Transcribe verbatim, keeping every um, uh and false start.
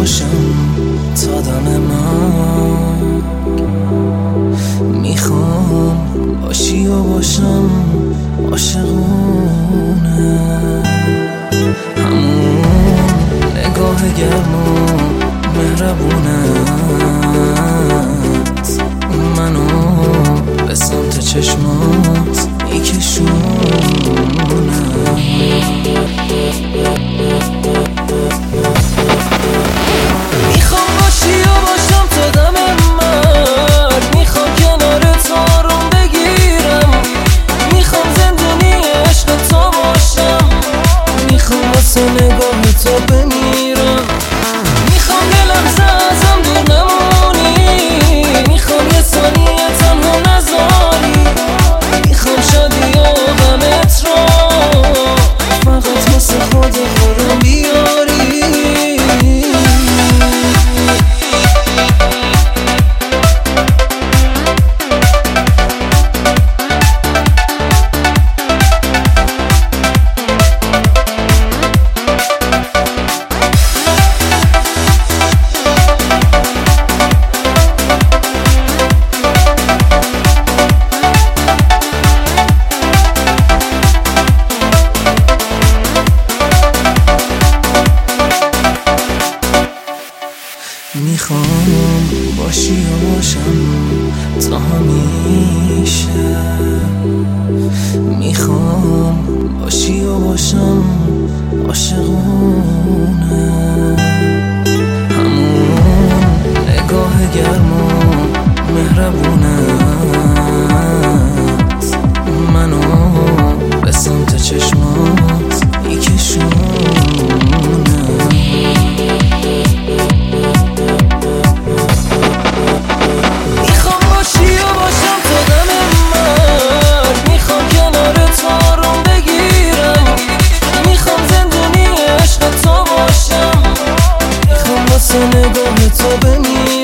باشم تا دم مرگ. میخوام باشی و باشم عاشقونه، همون نگاه گرم و مهربونت منو به سمت چشمات میکشونه. میخوام باشی و باشم تا دم مرگ، میخوام کنار تو آروم بگیرم، میخوام زندونی عشق تو باشم، میخوام واسه نگاه تو بمیرم، میخوام یه لحظه ازم دور نمونی، میخوام یه ثانیه تنها نذاری، میخوام شادی و غمت رو فقط واسه خود خودم بیاری. میخوام باشی و باشم تا همیشه، میخوام باشی و باشم عاشقونه، همون نگاه گرم و مهربونت منو به سمت چشمات میکشونه. نگاه تو بمیرم